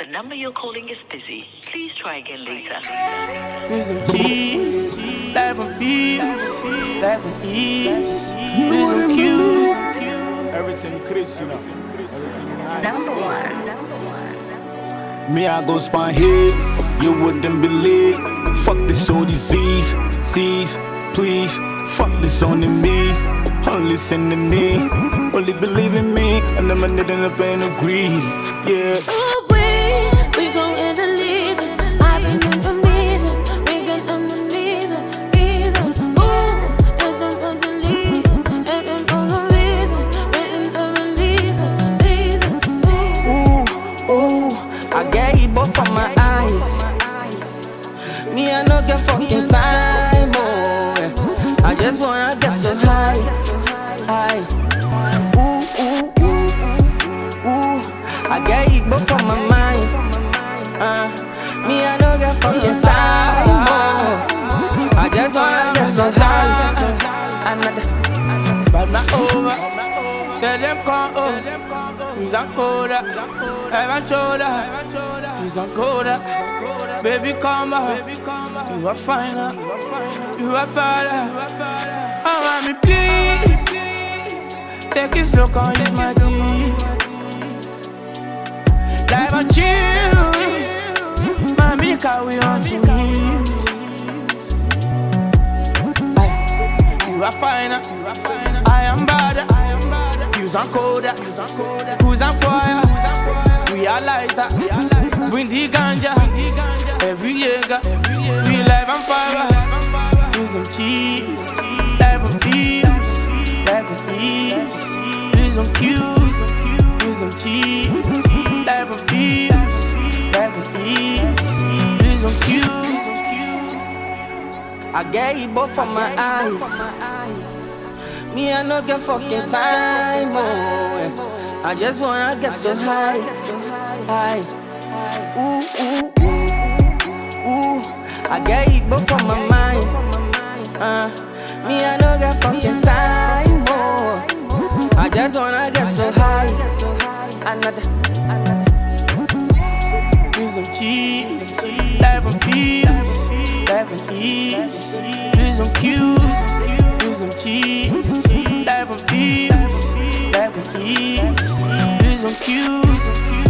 number you're calling is busy. Please try again later. With some cheese, life on peace, life on ease, with some cues. Everything Chris, you know. Number one. Me, I go spine here, you wouldn't believe. Fuck this all disease, please. Fuck this on me, only listen to me, only believe in me, and I'm ending up in a greed, yeah. Oh, we gon' end the leasing. I've been in the reason. We got some reason. Ooh, and the reason. And on the reason. Waiting for the reason. Ooh, I get it both from my eyes. Me, I no get fucking time, oh. I just wanna get so high. Ooh, I get it both from my mind. Me, I no get fucking time, oh. I just wanna get so high. But not over. Tell them come over. He's on coda. Heaven shoulder. He's on coda. Baby, come back. You are finer. You are better. Oh, mommy, please. Take it slow, can't use my teeth. Life on chill. Mommy, carry on to me. You are finer. I am better. Who's on coda? Who's on fire? We are lighter. Bring the ganja. Every year, we live on fire. With some cheese, life on peace, life on ease. With some cues, with some cheese, life on peace, life on ease. With some cues. I get it both from my eyes. Me, I no get fucking time, oh. I just wanna get so high. Ooh, I get it both from my mind. Me, I no get fucking time, oh. I just wanna get so high. Another. With some cheese, life on peace, life on ease. With some cues, with some cheese, life on peace, life on ease. With some cues.